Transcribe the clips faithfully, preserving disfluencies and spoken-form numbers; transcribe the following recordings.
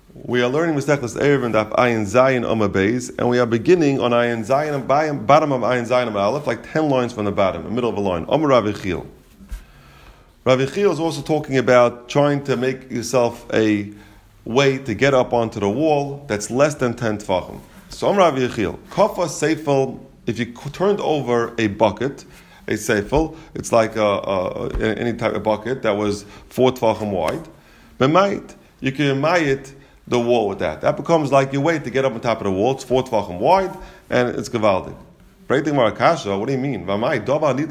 We are learning Masechtas Erev and Daf Ayin Zayin Amud Beis, and we are beginning on Ayin Zayin, bottom of Ayin Zayin Amud Aleph, like ten lines from the bottom, the middle of a line. Amar Rav Yechiel. Rav Yechiel is also talking about trying to make yourself a way to get up onto the wall that's less than ten tefachim. So Amar Rav Yechiel, Kafa Seifel, if you turned over a bucket, a seifel, it's like a, a, any type of bucket that was four tefachim wide, B'mayit, you can mayit the wall with that. That becomes like your way to get up on top of the wall. It's four tefachim wide, and it's gevaldik. Breaking Marakasha, what do you mean? The only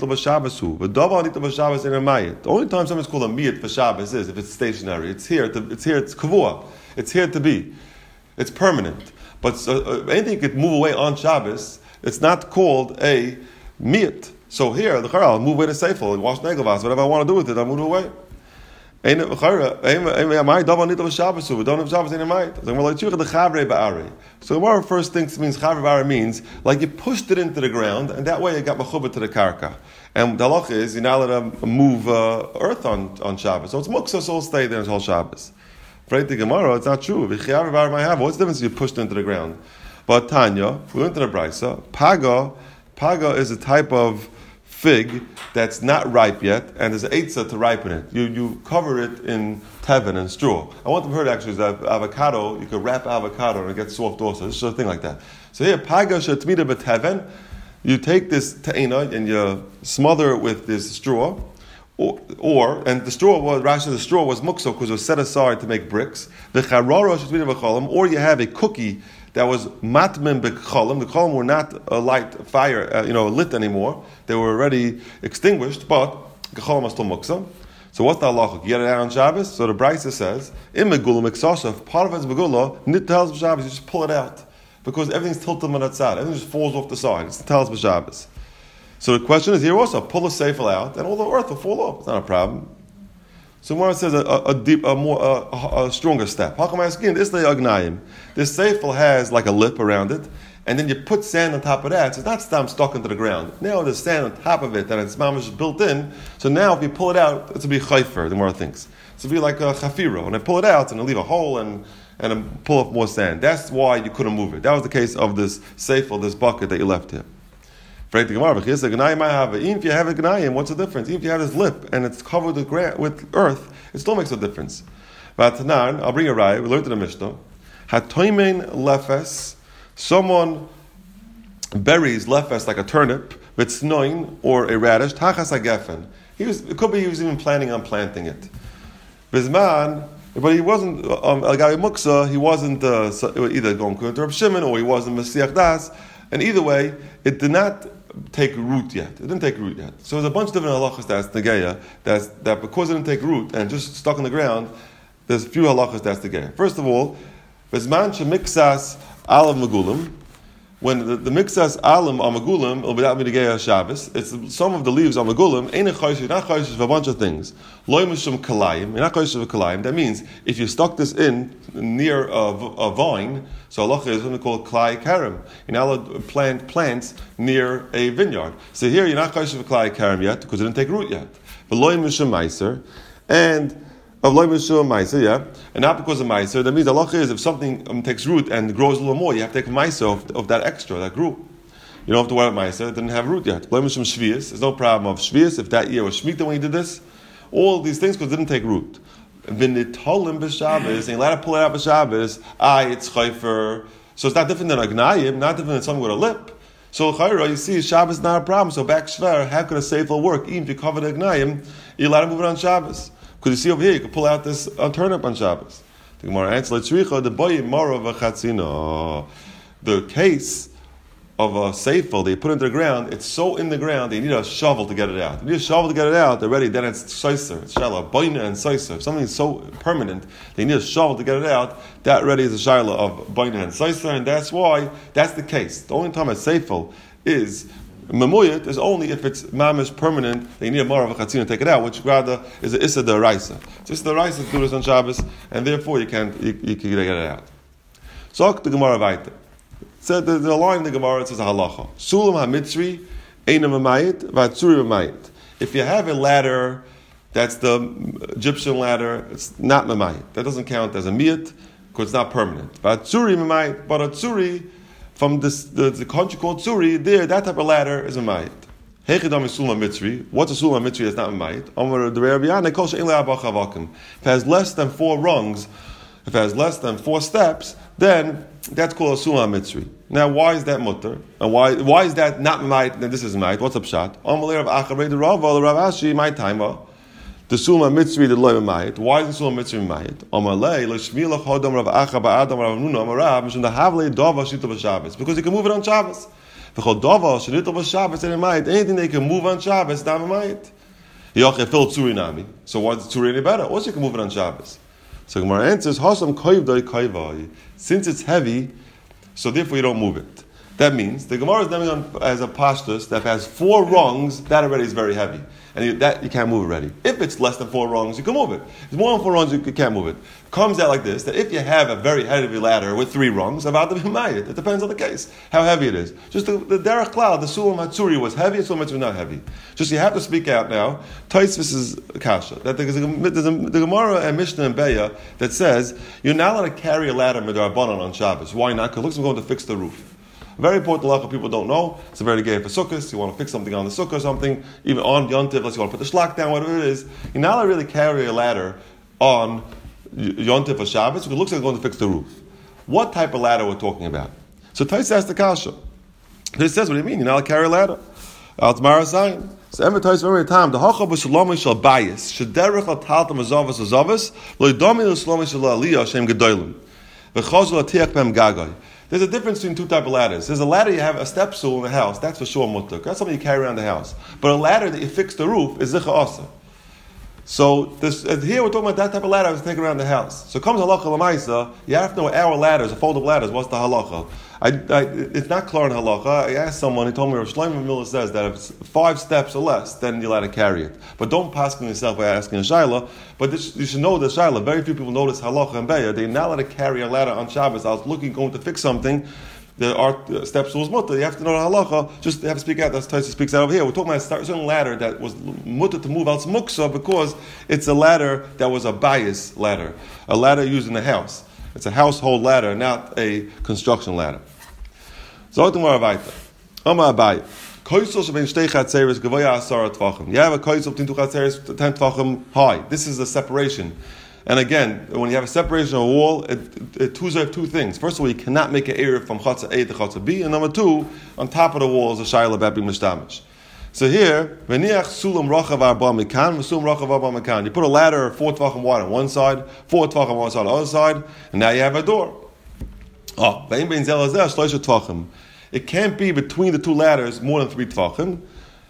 time someone's called a miyat for Shabbos is if it's stationary. It's here. To, it's here. It's kavua. It's here to be. It's permanent. But uh, anything could move away on Shabbos, it's not called a miyat. So here, the I'll move away to seifel, wash negelas, whatever I want to do with it, I'll move it away. So the Gemara first thinks means chavre ba'ari means like you pushed it into the ground, and that way it got mechuber to the karka. And the halacha is you're not allowed to move uh, earth on, on Shabbos, so it's muksa, so it'll stay there until Shabbos. For the Gemara, it's not true. What's the difference if you pushed it into the ground? But Tanya, we went to the Brisa. Paga, paga is a type of fig that's not ripe yet, and there's an eitzah to ripen it. You you cover it in tevin and straw. I want to heard actually is that avocado, you could wrap avocado and it gets soft also. It's just a thing like that. So here, paga shetmida b'teven, you take this te'ina and you smother it with this straw, or, or and the straw was, Rashi, the straw was mukso because it was set aside to make bricks. V'charara shetmida b'cholam, or you have a cookie that was matmim b'cholam. The cholam were not a light fire, uh, you know, lit anymore. They were already extinguished, but the cholam was still muksa. So what's the halacha? You get it out on Shabbos? So the Brisa says, in megula miksashav, part of it's megula, nit tells b'Shabbos, you just pull it out. Because everything's tilted on that side. Everything just falls off the side. It's the tells b'Shabbos. So the question is here also, pull the seifel out, and all the earth will fall off. It's not a problem. So Gemara says a, a, a deep, a more, a, a stronger step. This This seifel has like a lip around it, and then you put sand on top of that. So it's not stam stuck into the ground. Now there's sand on top of it, and it's mamash built in. So now if you pull it out, it's to be chayfer. The Gemara thinks it's to be like a chafira. When I pull it out, and I leave a hole and and I pull up more sand. That's why you couldn't move it. That was the case of this seifel, this bucket that you left here. If you have a gnayim, what's the difference? Even if you have this lip and it's covered with, gra- with earth, it still makes a difference. But now, I'll bring a raya. We learned in the Mishnah. Hatoimen lefes, someone buries lefes like a turnip, with snoin or a radish, tachas hagefen. He was, it could be he was even planning on planting it. Bizman, but he wasn't, um, al-gabi muksa, he wasn't uh, either going to Reb Shimon or he wasn't Mesiach Das, and either way, it did not take root yet. It didn't take root yet. So there's a bunch of different halachas that's negeya, that's that because it didn't take root and just stuck in the ground, there's a few halachas that's negeya. First of all, Bezman shemixas alav megulim, when the, the mixas alam are megulim, it'll be that negeya Shabbos. It's some of the leaves are megulim, ain't a chayshish, not chayshish for a bunch of things. Loy mishum kalayim, not chayshish for kalayim. That means if you stuck this in near a, a vine, so halacha is something called klai karim. You're not allowed to plant plants near a vineyard. So here you're not chayshish for klai karim yet because it didn't take root yet. But loy mishum meiser, and of loy mishum meiser, yeah, and not because of meiser. That means halacha is if something um, takes root and grows a little more, you have to take a meiser of, of that extra that grew. You don't have to worry about meiser; it didn't have root yet. Loy mishum shvius, there's no problem of shvius if that year was shmita when you did this. All these things because it didn't take root. V'nitolim b'Shabbos, and you're allowed to pull it out b'Shabbos. Ah, it's chayfer. So it's not different than a gnayim, not different than something with a lip. So chayra, you see, Shabbos is not a problem. So back shver, how could a seifel work? Even if you cover the gnayim, you're allowed to move it on Shabbos. Because you see over here, you can pull out this uh, turnip on Shabbos. The Gemara answers, the boy mara v'chatzina. The case of a seifel, they put it into the ground, it's so in the ground, they need a shovel to get it out. They need a shovel to get it out, they're ready, then it's soiser, it's shallow, boina and soiser. If something's so permanent, they need a shovel to get it out, that ready is a shiloh of boina and soiser, and that's why, that's the case. The only time a seifel is memuyat is only if it's mamish permanent, they need a mar of a chatzin to take it out, which rather is a issa deraisa. So issa deraisa to do this on Shabbos, and therefore you can't, you, you can get it out. So the Gemara weiter. So the, the line in the Gemara says a halacha. Sulam ha-mitzri einam amayit v'atzuri amayit. If you have a ladder, that's the Egyptian ladder, it's not mamayit. That doesn't count as a miyat, because it's not permanent. But tzuri might, but a tzuri from this, the, the country called tzuri, there, that type of ladder is a mayit. Hechidam is sula mitzri. What's a sula mitzri that's not a mayit? Amar the Rabbi Yana kol she'in le'abach avakim. If it has less than four rungs, if it has less than four steps, then that's called a sula mitzri. Now, why is that mutter? And why why is that not mayit? Then this is mayit. What's up shot? Amar of acharei the Rava, the Rav Ashi, my timer. The sula mitzri the loy mayit. Why is the sula mitzri mayit? Amar lei l'shmilach hodam Rav Acha ba'adam Rav Nuna Amar Rav mishum the havlei dava shita b'Shabbos, because you can move it on Shabbos. V'chol dava shita b'Shabbos and mayit. Anything they can move on Shabbos, not mayit. Yochei fil tzuri nami. So why is the tzuri any better? Also, you can move it on Shabbos. So Gemara answers, Hasam koivdoi koivai. Since it's heavy, so therefore you don't move it. That means the Gemara is naming on as a pashtus that has four rungs, that already is very heavy. And you, that you can't move already. If it's less than four rungs, you can move it. If it's more than four rungs, you can't move it. Comes out like this, that if you have a very heavy ladder with three rungs, about the b'mayit, it depends on the case, how heavy it is. Just the, the derech klal, the sulam hatzuri was heavy, and sulam hatzuri was not heavy. Just you have to speak out now. Taisvis is kasha. That there's a, there's a, the Gemara and Mishnah and Beya that says, you're not allowed to carry a ladder midrabanan on Shabbos. Why not? Because it looks like I'm going to fix the roof. Very important halacha people don't know. It's a very gay for sukkahs. You want to fix something on the sukkah or something, even on yontiv, unless you want to put the shlach down, whatever it is. You're not allowed to really carry a ladder on yontiv or Shabbos because it looks like you're going to fix the roof. What type of ladder we're talking about? So Tais asked the kasha. This says, what do you mean? You're not allowed to carry a ladder. Altmara sign. So every Tais every time the hacha b'shalomi shall bias shederich lataltam azavas azavas loidomi l'shalomi shall aliyah shem gedolim v'chazul atiach bem gagai. There's a difference between two types of ladders. There's a ladder you have a step stool in the house. That's for sure mutter. That's something you carry around the house. But a ladder that you fix the roof is zicha asa. So this, here we're talking about that type of ladder that's taken around the house. So comes halacha l'maisa. You have to know our ladders, a fold of ladders. What's the halacha? I, I, it's not clear in halacha. I asked someone. He told me Rav Shlomo Miller says that if it's five steps or less, then you're allowed to carry it. But don't pass on yourself by asking a shaila. But this, you should know the shaila. Very few people know this halacha and beya. They're not allowed to carry a ladder on Shabbos. I was looking, going to fix something. There are uh, steps towards mutter. You have to know the halacha. Just have to speak out. That's Taisa speaks out over here. We're talking about a certain ladder that was mutter to move out muksa because it's a ladder that was a bias ladder, a ladder used in the house. It's a household ladder, not a construction ladder. So tomorrow weiter. Oma Abai. Koisel shebein shtei chatzeres gavoya asara tvachim. You have a koisel between two chatzeres ten tvachim high. This is a separation. And again, when you have a separation of a wall, it, it, it two, two things. First of all, you cannot make an area from Chatza A to Chatza B. And number two, on top of the wall is a shayla about being mishtamish. So here, v'niach sulam rachav arba mikan, v'sulam rachav arba mikan. You put a ladder four tvachim wide on one side, four tvachim on one side on the other side, and now you have a door. Oh, v'im bein zel hazeh shloisha tvachim. It can't be between the two ladders more than three tvachim.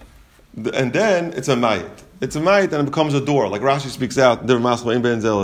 And then it's a mayit. It's a mayit and it becomes a door. Like Rashi speaks out, you can make one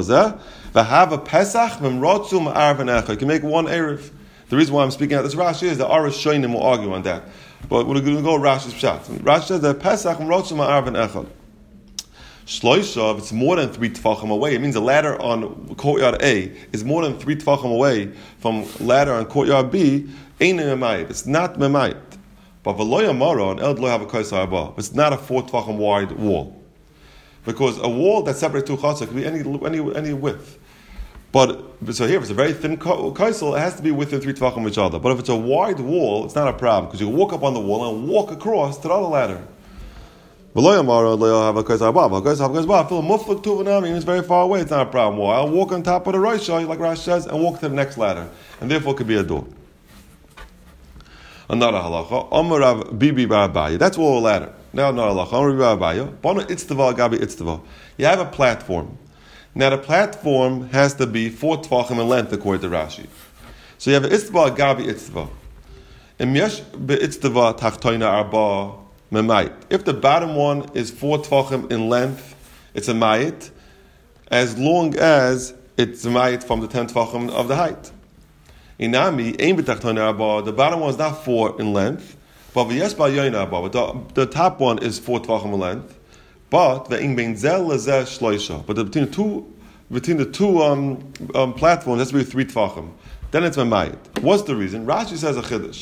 Erev. The reason why I'm speaking out this Rashi is that Arash Shoinim will argue on that. But we're going to go Rashi's Pshat. Rashi says that Pesach Rotzum Arv and Echad. Shloisha, if it's more than three tefachim away, it means the ladder on courtyard A is more than three tefachim away from ladder on courtyard B, ain't a memayit. It's not memayit. But v'loya mara and eld lo have a kaisar abba. It's not a four tefachim wide wall. Because a wall that separates two chatzah can be any any any width. But so here, if it's a very thin kaisel, it has to be within three tefachim of each other. But if it's a wide wall, it's not a problem because you can walk up on the wall and walk across to the other ladder. V'loya mara lo have a kaisar abba. Kaisar abba. I feel muflik tu v'nami. It's very far away. It's not a problem. Well, I'll walk on top of the roshah, like Rashi says, and walk to the next ladder, and therefore it could be a door. Another halacha. Amarav bibi ba'abaya. That's all a ladder. Now another halacha. Amarav bibi ba'abaya. Bona itztava gabi itztava. You have a platform. Now the platform has to be four tvachim in length according to Rashi. So you have an itztava gabi itztava. Im yesh be'itztava tachtoina arba memayit. If the bottom one is four tvachim in length, it's a mayit, as long as it's a mayit from the ten tvachim of the height. Inami, aim b'tachtoina, the bottom one is not four in length, but the, the top one is four tvachim in length. But the bein zel lezeh shloisha. But the, between the two, between the two um, um, platforms, that's be three tvachim. Then it's memayit. What's the reason? Rashi says a chiddush.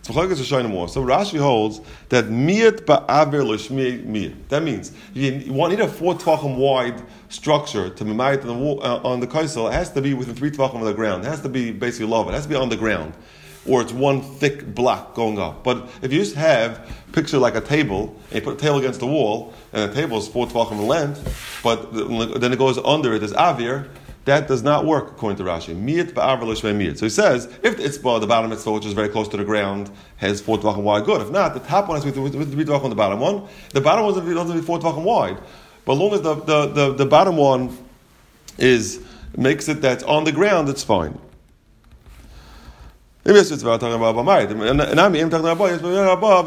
So Rashi holds that miyat ba'aver l'shmi miyat. That means you want need a four tvachim wide structure to be made on the wall, uh, on the kaisel. It has to be within three tvachim of the ground. It has to be basically love. It has to be on the ground, or it's one thick block going up. But if you just have picture like a table and you put a table against the wall, and the table is four tvachim in length, but then it goes under it as avir. That does not work according to Rashi. Miyat ba'aver l'shmei miyat. So he says, if the itzbah, the bottom mitzvah, which is very close to the ground, has four tvachim wide, good. If not, the top one has to be three tvachim on the bottom one. The bottom one doesn't be four tvachim wide. But as long as the, the, the, the bottom one is makes it that's on the ground, it's fine. Maybe it's about talking about Abayit. And I'm talking about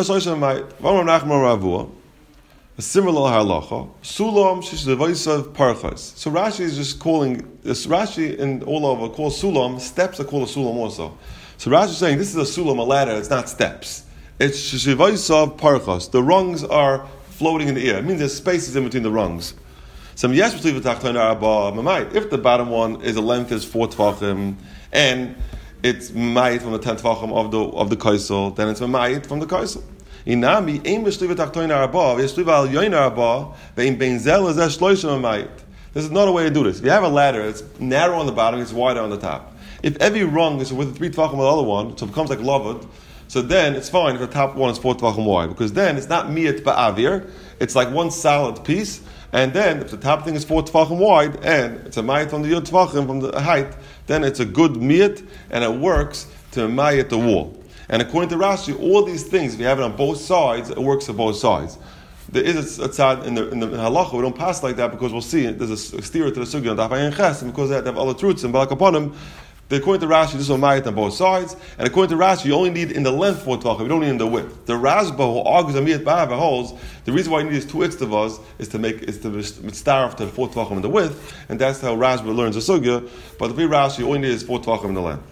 Abayit. A similar halacha, sulam shishlevoisav parchas. So Rashi is just calling this. Rashi in all over calls sulam steps. Are called a sulam also. So Rashi is saying this is a sulam, a ladder. It's not steps. It's shishlevoisav parchas. The rungs are floating in the air. It means there's spaces in between the rungs. So yes, if the bottom one is a length is four tvachim and it's ma'it from the ten tvachim of the of the kaisel, then it's a ma'it from the kaisel. Inami aim b'shliva tachtoin arba, v'shliva al yoin arba, ve'im benzel is as shloishim amayit. There's another way to do this. If you have a ladder, it's narrow on the bottom, it's wider on the top. If every rung is with three tvachim of the other one, so it becomes like lavud, so then it's fine if the top one is four tvachim wide, because then it's not miyat ba'avir, it's like one solid piece, and then if the top thing is four tvachim wide, and it's a mayat from the yod tvachim, from the height, then it's a good miyat, and it works to mayat the wall. And according to Rashi, all these things, if you have it on both sides, it works on both sides. There is a tzad in the in the in halacha, we don't pass like that because we'll see there's a steer to the sugya on Daf Ayin Ches, and because they have other truths and balak upon them. According to Rashi, this is mayat on both sides, and according to Rashi, you only need in the length for tvachim, you don't need in the width. The Rashba who argues on miyat ba'ava holds the reason why you need these two itztavas is to make is to mitzdarf to the four tvachim in the width, and that's how Rashba learns the sugya. But the Rashi, you only need is four tvachim in the length.